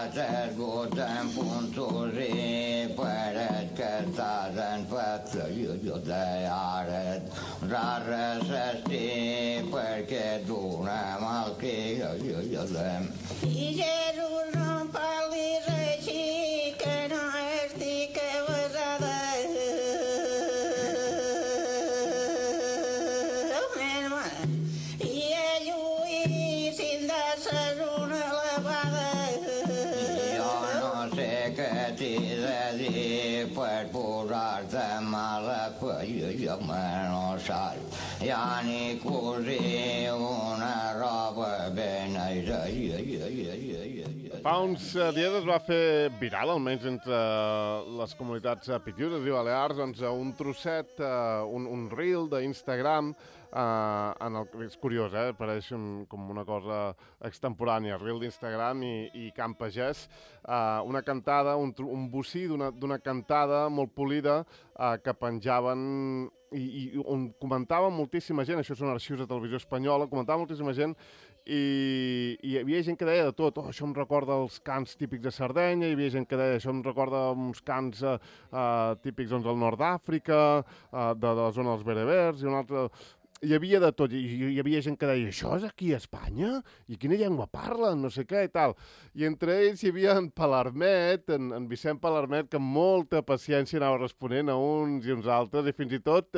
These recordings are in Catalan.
esgotant puntos i per el que estàs en fet jo ara rara s'estic perquè d'una mal que jo i Jesús no em parlis així que no estic avasada i a lluir sin de una elevada jo no sé què t'he de dir per posar-te mala fe jo me no saps ja ni cosir una roba ben Fa uns dies es va fer viral, almenys entre les comunitats pitiuses i balears, doncs un trosset, un reel d'Instagram, és curiós, pareix com una cosa extemporània, reel d'Instagram i Camp Pagès, una cantada, un bocí d'una cantada molt polida que penjaven i on comentava moltíssima gent, això són arxius de Televisió Espanyola, comentava moltíssima gent i hi havia gent que deia de tot, això em recorda els cants típics de Sardenya, hi havia gent que deia això em recorda uns cants típics del nord d'Àfrica, de la zona dels berebers, i un altre... Hi havia de tot, i hi havia gent que deia això és aquí a Espanya? I quina llengua parlen? No sé què i tal. I entre ells hi havia en Palarmet, en Vicent Palarmet, que amb molta paciència anava responent a uns i uns altres i fins i tot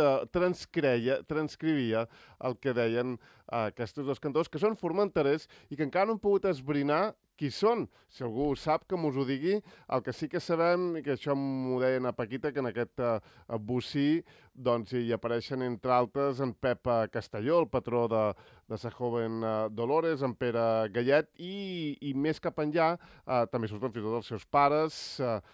transcrivia el que deien aquests dos cantors, que són formenterers i que encara no han pogut esbrinar qui són. Si algú sap que mos ho digui, el que sí que sabem, i que això m'ho deien a Paquita, que en aquest bocí doncs, hi apareixen, entre altres, en Pep Castelló, el patró de Sa Joven Dolores, en Pere Gallet, i més cap enllà també surten fins i tot els seus pares,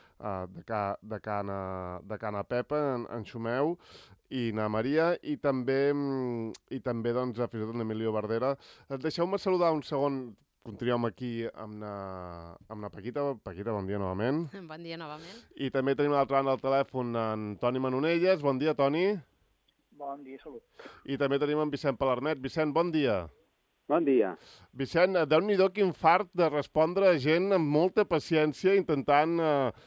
de Cana Pepa, en Xumeu, i na Maria, i també doncs, fins i tot en Emilio Bardera. Deixeu-me saludar un segon. Continuem aquí amb la Paquita. Paquita, bon dia novament. Bon dia novament. I també tenim a l'altra banda del telèfon en Toni Manonelles. Bon dia, Toni. Bon dia, salut. I també tenim en Vicent Palarmet. Vicent, bon dia. Bon dia. Vicent, Déu-n'hi-do quin fart de respondre a gent amb molta paciència intentant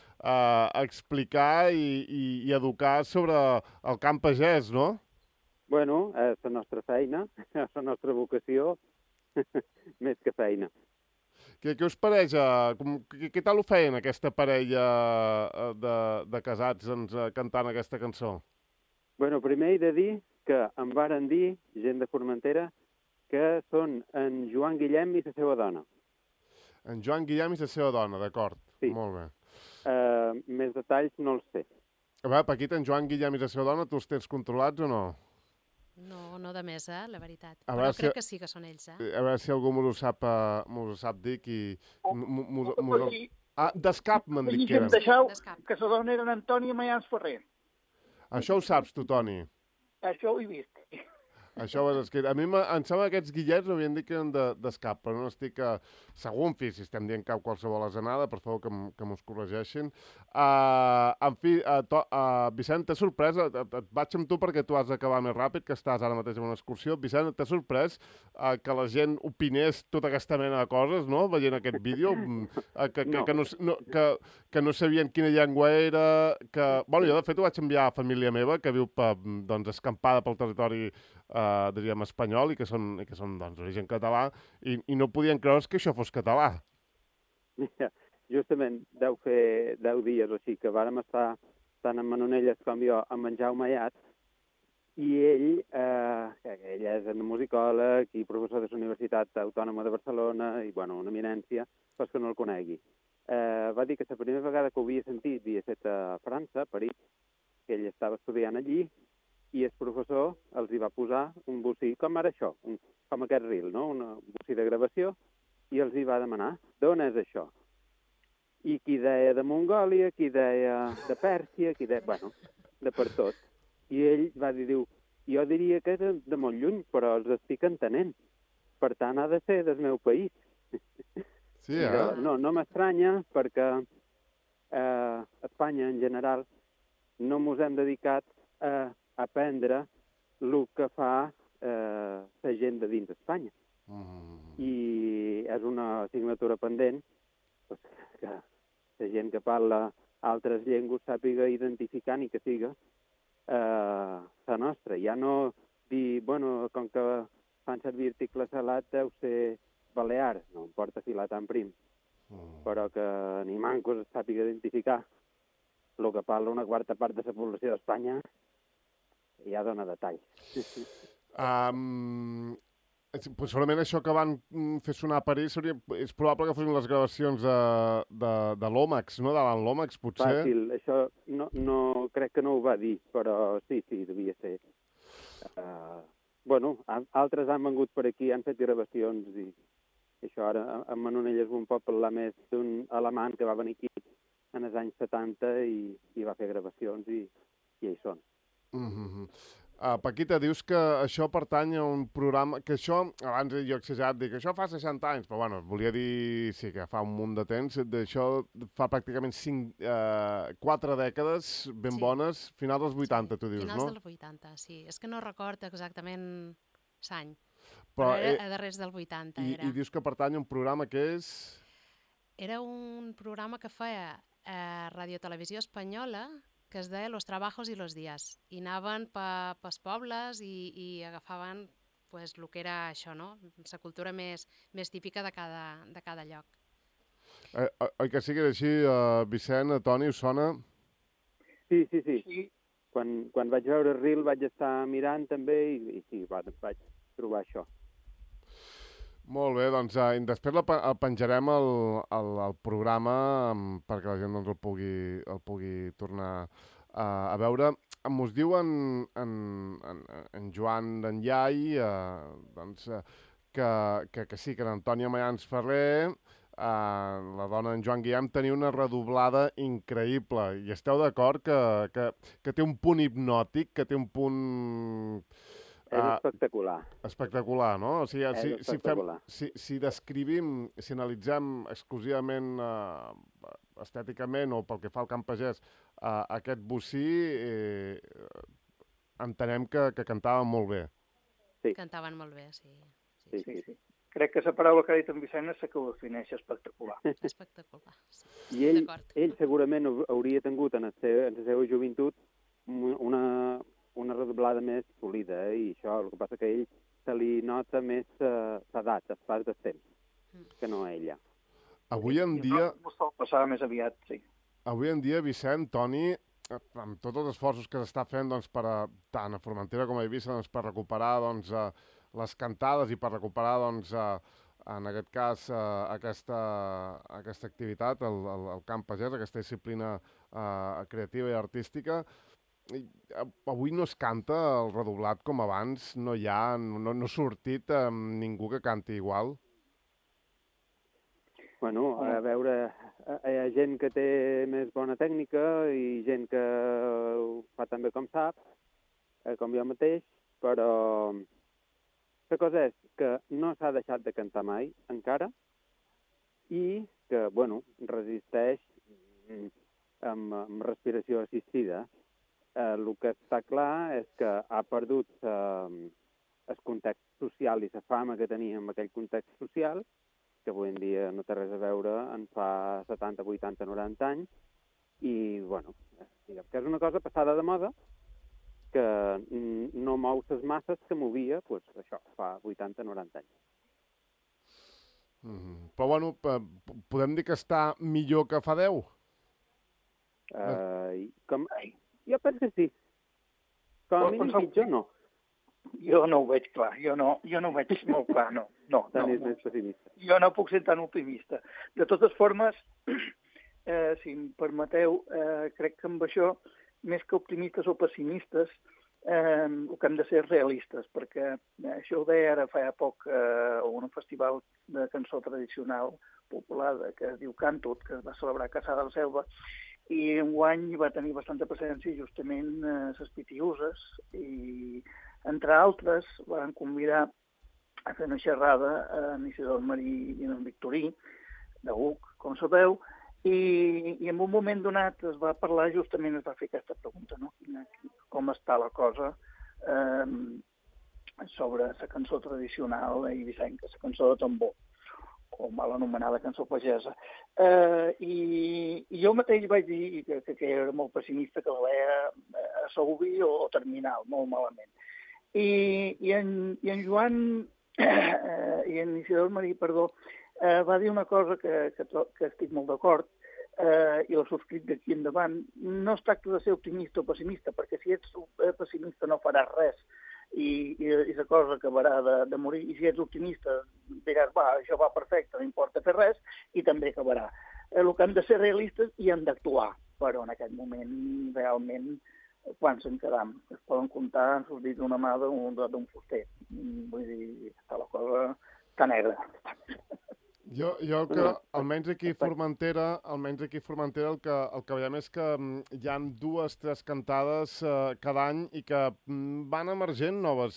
explicar i educar sobre el camp pagès, no? Bueno, és la nostra feina, és la nostra vocació, més que feina. Què us pareix? Què tal ho feien aquesta parella de casats cantant aquesta cançó? Bueno, primer he de dir que em varen dir, gent de Formentera, que són en Joan Guillem i la seva dona. En Joan Guillem i la seva dona, d'acord. Sí. Molt bé. Més detalls no els sé. A veure, Paquita, en Joan Guillem i la seva dona, tu els tens controlats o no? No de més, la veritat. Però crec que sí que són ells, A veure si algú m'ho sap dir qui... d'escap m'han dit que eren. Deixeu que la dona era Antònia Mayans Ferrer. Això ho saps tu, Toni? Això ho he vist. Això ho has escrit. A mi em sembla que aquests guillets m'havien dit que eren d'escap, però no estic segur, en fi, si estem dient cap qualsevol asenada, per favor que mos corregeixin. En fi, Vicent, t'ha sorprès? Et vaig amb tu perquè tu has d'acabar més ràpid, que estàs ara mateix en una excursió. Vicent, t'ha sorprès que la gent opinés tota aquesta mena de coses, no?, veient aquest vídeo? Que no sabien quina llengua era, que... Bueno, jo de fet ho vaig enviar a família meva, que viu doncs, escampada pel territori diríem, espanyol i que són doncs, d'origen català i no podien creure's que això fos català. Mira, justament deu fer 10 dies o així que vàrem estar tant en Manonelles com jo amb en Jaume Ayat i ell és un musicòleg i professor de la Universitat Autònoma de Barcelona i, bueno, una eminència, però que no el conegui. Va dir que la primera vegada que ho havia sentit havia estat a França, a París, que ell estava estudiant allí i el professor els hi va posar un bocí, com ara això, com aquest reel, no? Un bocí de gravació, i els hi va demanar, d'on és això? I qui deia de Mongòlia, qui deia de Pèrsia, qui deia, bueno, de per tot. I ell va dir, jo diria que és de molt lluny, però els estic entenent. Per tant, ha de ser del meu país. Sí, Però no m'estranya, perquè a Espanya, en general, no mos hem dedicat a aprendre el que fa la gent de dins d'Espanya. I és una assignatura pendent que la gent que parla altres llengües sàpiga identificar ni que siga la nostra. Ja no dir, bueno, com que fan servir article salat deu ser balear, no importa filar tan prim, però que ni mancos sàpiga identificar el que parla una quarta part de la població d'Espanya ja dona detall. Pues segurament això que van fer sonar a París és probable que fossin les gravacions de l'Òmax, no? Davant l'Òmax, potser. Fàcil, això no crec que no ho va dir, però sí, devia ser. Bueno, altres han vengut per aquí, han fet gravacions i això ara a Manonelles un pot parlar més d'un alemany que va venir aquí en els anys 70 i va fer gravacions i hi són. Paquita, dius que això pertany a un programa... Que això, abans jo he exagerat, dic que això fa 60 anys, però bueno, volia dir, sí, que fa un munt de temps, d'això fa pràcticament 4 dècades ben bones, final dels 80, tu dius, no? Finals dels 80, sí. És que no recordo exactament l'any, però era a darrers del 80. I dius que pertany a un programa que és... Era un programa que feia Radio Televisió Espanyola, que es deia Los Trabajos y los Días. I anaven pels pobles i agafaven pues, el que era això, no? La cultura més típica de cada lloc. Oi que sigui així, Vicent, Toni, us sona? Sí. Quan vaig veure Reel vaig estar mirant també i sí, vaig trobar això. Molt bé, doncs després el penjarem al programa perquè la gent el pugui tornar a veure. Us diu en Joan d'Enllai que sí, que l'Antònia Mayans Ferrer, la dona d'en Joan Guillem, tenia una redoblada increïble. I esteu d'acord que té un punt hipnòtic, que té un punt... És espectacular. Espectacular, no? O sigui, espectacular. Si descrivim, si analitzem exclusivament estèticament o pel que fa al camp pagès aquest bocí, entenem que cantaven molt bé. Sí. Cantaven molt bé, sí. Sí. Crec que la paraula que ha dit en Vicent és la que ho defineix, espectacular. Espectacular. Sí. I ell segurament hauria tingut en la seva joventut una redoblada més polida, i això, el que passa que a ell se li nota més l'edat, el pas del temps, que no a ella. Avui en dia... No sol passar més aviat, sí. Avui en dia, Vicent, Toni, amb tots els esforços que s'està fent tant a Formentera com a Eivissa per recuperar les cantades i per recuperar, en aquest cas, aquesta activitat, el camp pagès, aquesta disciplina creativa i artística, avui no es canta el redoblat com abans, no ha sortit ningú que canti igual? Bueno, a veure, hi ha gent que té més bona tècnica i gent que ho fa tan bé com sap, com jo mateix, però la cosa és que no s'ha deixat de cantar mai, encara, i que, bueno, resisteix amb respiració assistida. El que està clar és que ha perdut el context social i la fama que tenia en aquell context social, que avui en dia no té res a veure en fa 70, 80, 90 anys, i, bueno, diguem que és una cosa passada de moda, que no mou les masses que movia, doncs, això, fa 80, 90 anys. Però, bueno, podem dir que està millor que fa 10? Jo penso que sí. Com a mínim pitjor, no. Jo no ho veig clar, jo no ho veig molt clar, no. Tant és més pessimista. Jo no puc ser tan optimista. De totes formes, si em permeteu, crec que amb això, més que optimistes o pessimistes, el que hem de ser realistes, perquè això ho deia ara fa poc un festival de cançó tradicional popular que es diu Cantut, que es va celebrar a Caçà de la Selva, i enguany va tenir bastanta presència justament les Pitiuses, i entre altres van convidar a fer una xerrada en Isidor Marí i en Victorí, de UC, com sabeu, i en un moment donat es va parlar, justament es va fer aquesta pregunta, no? Com està la cosa sobre la cançó tradicional eivissenca, la cançó de tambor, com a l'anomenada cançó pagesa. I jo mateix vaig dir que era molt pessimista, que la veia a Sauvi o terminal, molt malament. I en Joan, i en Isidor Marí, perdó, va dir una cosa que estic molt d'acord, i la subscric d'aquí endavant. No es tracta de ser optimista o pessimista, perquè si ets pessimista no faràs res, i la cosa acabarà de morir. I si ets optimista diràs, això va perfecte, no importa fer res, i també acabarà. El que hem de ser realistes i hem d'actuar, però en aquest moment realment quants en quedam? Es poden comptar en els dits d'una mà d'un fuster. Vull dir, està la cosa tan negra. Jo que, almenys aquí a Formentera, el que veiem és que hi ha 2-3 cantades cada any i que van emergent noves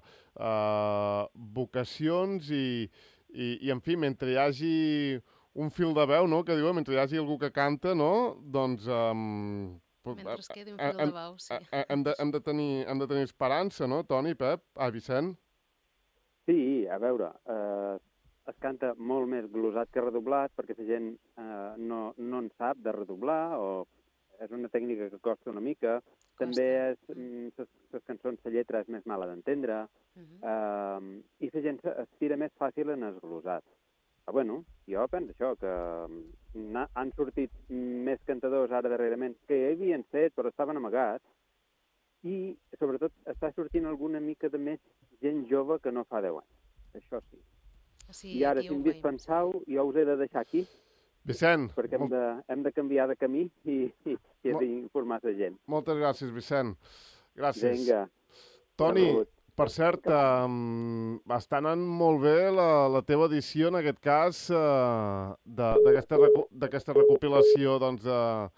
vocacions i, en fi, mentre hi hagi un fil de veu, no?, que diuen, mentre hi hagi algú que canta, no?, doncs... mentre es quedi un fil de veu, sí. Hem de tenir esperança, no, Toni, Pep? Vicent? Sí, a veure... es canta molt més glosat que redoblat perquè la gent no en sap de redoblar o és una tècnica que costa una mica. També les cançons, la lletra és més mala d'entendre i la gent es tira més fàcil en el glosat. Però bueno, jo penso això, que han sortit més cantadors ara darrerament que ja havien fet però estaven amagats i sobretot està sortint alguna mica de més gent jove que no fa 10 anys. Això sí. Sí, i ara, si em dispenseu, jo us he de deixar aquí. Vicent. Perquè hem de canviar de camí i d'informar la gent. Moltes gràcies, Vicent. Gràcies. Vinga. Toni, per cert, està anant molt bé la teva edició, en aquest cas, d'aquesta recopilació doncs,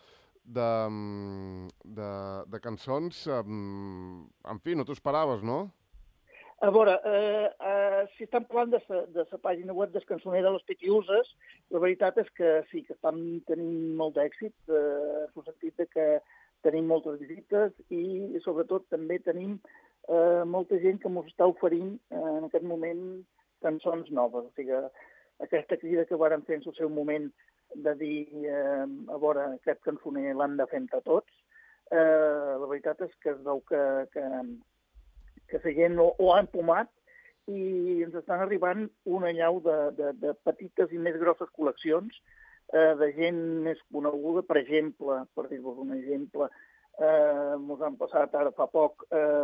de cançons. En fi, no t'ho esperaves, no? A veure, si estan parlant de la pàgina web del cançoner de les Pitiuses, la veritat és que sí, que estan tenint molt d'èxit, en el sentit que tenim moltes visites i sobretot també tenim molta gent que ens està oferint en aquest moment cançons noves. O sigui, aquesta crida que vàrem fer en el seu moment de dir, a veure, aquest cançoner l'hem de fer entre tots, la veritat és que es veu que la gent ho ha empomat i ens estan arribant una llau de petites i més grosses col·leccions de gent més coneguda. Per exemple, per dir-vos un exemple, ens han passat ara fa poc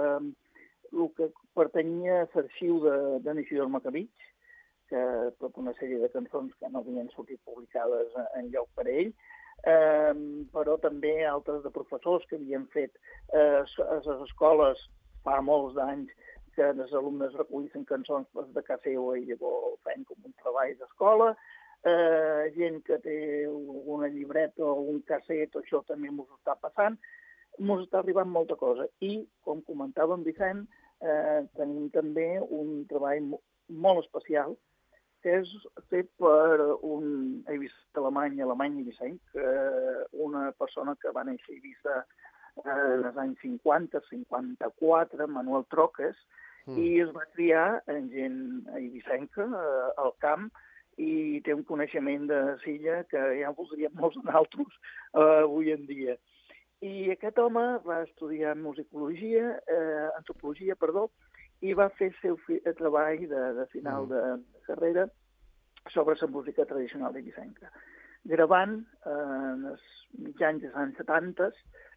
el que pertanyia a l'arxiu de Isidor Macabich, que tota una sèrie de cançons que no havien sortit publicades en lloc per ell, però també altres de professors que havien fet a les escoles fa molts d'anys que els alumnes recollissin cançons de casa seva i llavors feien com un treball d'escola. Gent que té una llibreta o un casset, això també ens està passant. Ens està arribant molta cosa. I, com comentava en Vicent, tenim també un treball molt especial que és fet per un eivissent alemany Eivissenc, una persona que va néixer a Eivissa en els anys 50, 54, Manuel Troques, i es va criar en gent eivissenca, al camp, i té un coneixement de silla que ja voldríem molts d'altres avui en dia. I aquest home va estudiar antropologia, i va fer el seu treball de final de carrera sobre la música tradicional eivissenca. Gravant en els mitjans dels anys 70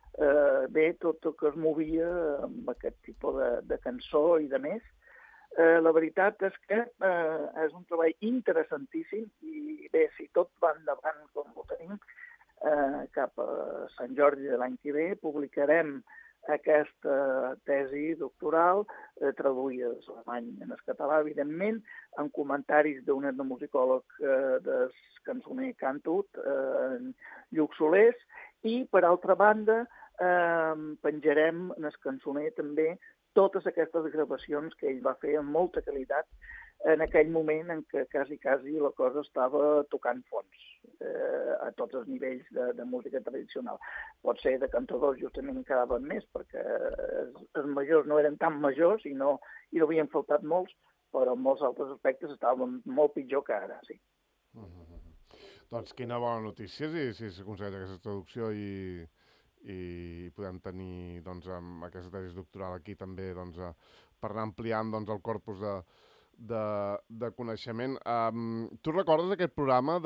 tot el que es movia amb aquest tipus de cançó i de més. La veritat és que és un treball interessantíssim i bé, si tot va endavant com ho tenim, cap a Sant Jordi de l'any que ve publicarem aquesta tesi doctoral traduïda de l'alemany en el català, evidentment, amb comentaris d'un etnomusicòleg del cançoner Cantut, Lluc Solés, i, per altra banda, penjarem en el cançoner també totes aquestes gravacions que ell va fer amb molta qualitat en aquell moment en què quasi la cosa estava tocant fons a tots els nivells de música tradicional. Pot ser de cantadors justament quedaven més perquè els majors no eren tan majors i no havien faltat molts, però en molts altres aspectes estaven molt pitjor que ara, sí. Doncs quina bona notícia si s'aconsegueix aquesta traducció i podem tenir doncs, amb aquesta tesi doctoral aquí també doncs, per anar ampliant doncs, el corpus de coneixement. Tu recordes aquest programa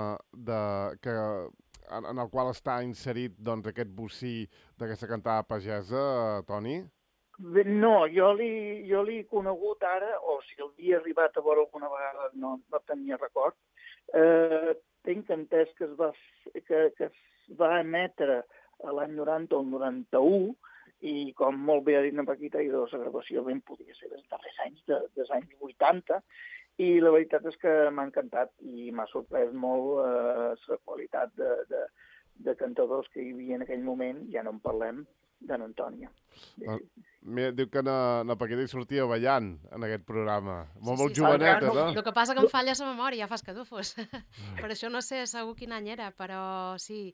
en el qual està inserit doncs, aquest bocí d'aquesta cantada pagesa, Toni? Bé, no, jo l'he conegut ara, o si el havia arribat a veure alguna vegada no tenia record. Tinc entès que es va emetre l'any 90 o el 91, i com molt bé ha dit en Paquita, la gravació ben podia ser dels darrers anys, dels anys 80, i la veritat és que m'ha encantat i m'ha sorprès molt la qualitat de cantadors que hi havia en aquell moment, ja no en parlem, d'en Antònia. Mira, diu que na Paquita hi sortia ballant en aquest programa. Molt Sí, joveneta, no? El que passa que em falla la memòria, ja fas cadufos. Per això no sé segur quin any era, però sí.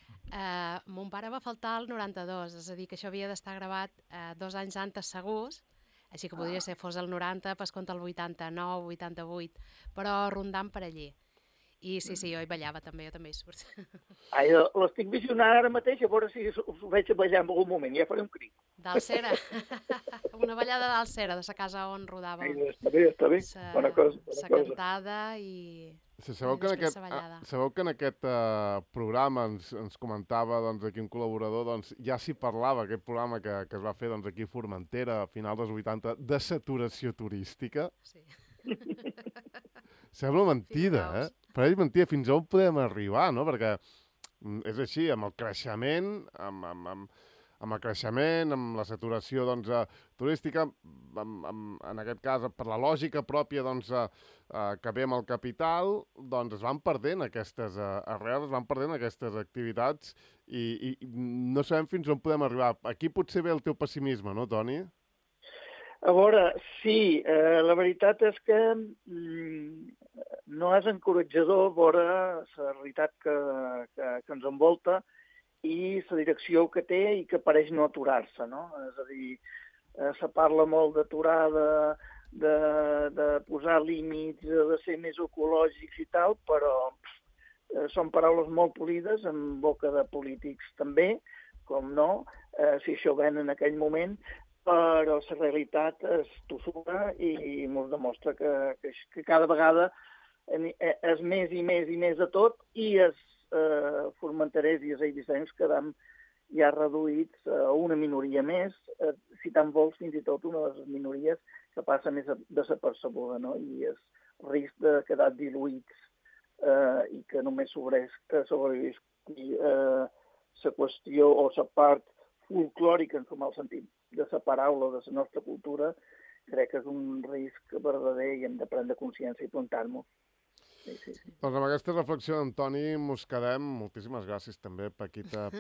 Mon pare va faltar el 92, és a dir, que això havia d'estar gravat 2 anys antes segurs, així que podria ser fos el 90, pas compte el 89, 88, però rondant per allí. I sí, jo hi ballava també, jo també hi surt. Ai, l'estic visionant ara mateix, a veure si us veig a ballar en algun moment, ja faré un crit. D'Alcera. Una ballada d'Alcera, de la casa on rodàvem. Ai, està bé, bona cosa. La cantada i sabeu que en aquest programa ens comentava doncs, aquí un col·laborador, doncs, ja s'hi parlava, aquest programa que es va fer doncs, aquí a Formentera a finals dels 80, de saturació turística. Sí. Sembla mentida, Però és mentida, fins on podem arribar, no? Perquè és així, amb el creixement, amb el creixement, amb la saturació doncs, turística, en aquest cas, per la lògica pròpia doncs, que ve amb el capital, doncs es van perdent aquestes arrels, es van perdent aquestes activitats i no sabem fins on podem arribar. Aquí potser ve el teu pessimisme, no, Toni? A veure, sí, la veritat és que no és encoratjador veure la realitat que ens envolta i la direcció que té i que pareix no aturar-se, no? És a dir, se parla molt d'aturada, de posar límits, de ser més ecològics i tal, però són paraules molt polides en boca de polítics també, com no, si això ven en aquell moment, però la realitat és tossuda i ens demostra que cada vegada és més i més i més de tot i els formenterers i els eivissencs quedam ja reduïts a una minoria més, si tan vols fins i tot una de les minories que passa més desapercebuda, no? I el risc de quedar diluïts i que només sobrevisqui la qüestió o la part folclòrica, en el mal sentit, de la paraula, de la nostra cultura, crec que és un risc verdader i hem de prendre consciència i plantar-nos. Sí. Doncs amb aquesta reflexió d'Antoni mos quedem. Moltíssimes gràcies també, Paquita,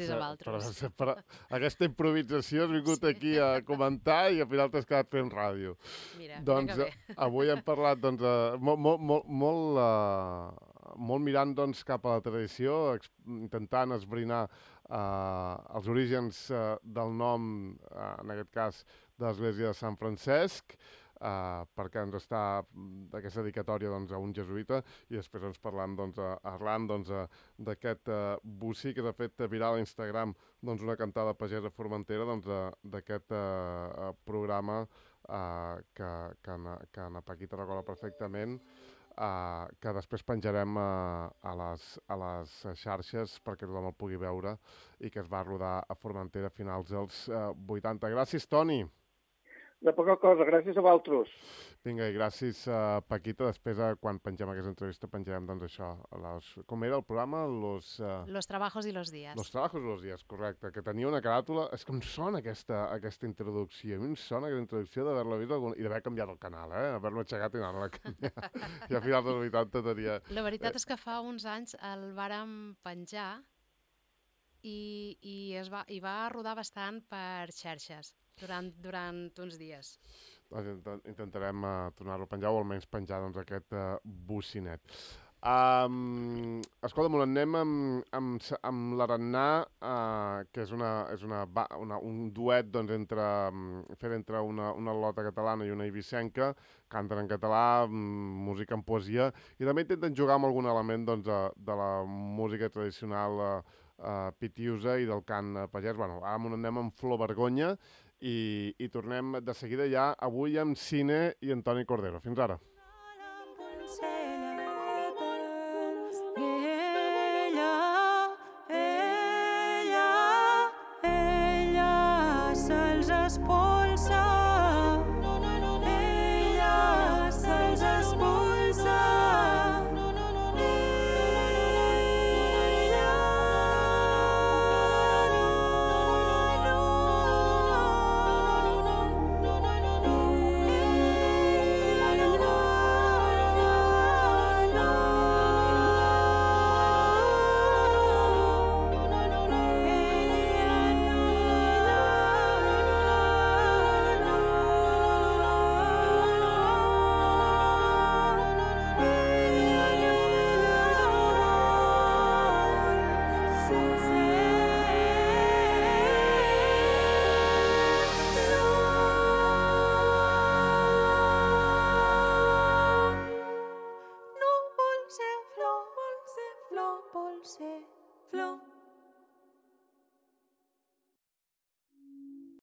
per aquesta improvisació. Has vingut aquí a comentar i al final t'has quedat fent ràdio. Mira, doncs avui hem parlat molt mirant doncs, cap a la tradició, intentant esbrinar els orígens del nom, en aquest cas, de l'Església de Sant Francesc, perquè ens està d'aquesta dedicatòria doncs, a un jesuïta, i després ens parlant arran d'aquest bocí que s'ha fet viral a Instagram, doncs, una cantada pagesa formentera d'aquest programa que na Paquita recorda perfectament, que després penjarem a les xarxes perquè tothom el pugui veure i que es va rodar a Formentera a finals dels 80. Gràcies, Toni. De poca cosa, gràcies a vosaltres. Vinga, i gràcies, Paquita. Després, quan pengem aquesta entrevista, penjarem, doncs, això. Com era el programa? Los trabajos y los días. Los trabajos y los días, correcte. Que tenia una caràtula... És que em sona aquesta introducció. A mi em sona aquesta introducció d'haver-la vist i d'haver canviat el canal, haver-lo aixecat i anar-la a canviar. I a finals dels 80 tenia... La veritat és que fa uns anys el vàrem penjar i va rodar bastant per xarxes. Durant uns dies. Intentarem tornar-lo a penjar o almenys penjar aquest bocinet. Escolta'm, anem amb l'Arannà, que és un duet doncs, fet entre una lota catalana i una eivissenca, canten en català, música en poesia, i també intenten jugar amb algun element doncs, de la música tradicional pitiusa i del cant pagès. Bueno, ara anem amb Flor Vergonya i tornem de seguida ja avui amb Cine i Antoni Cordero. Fins ara.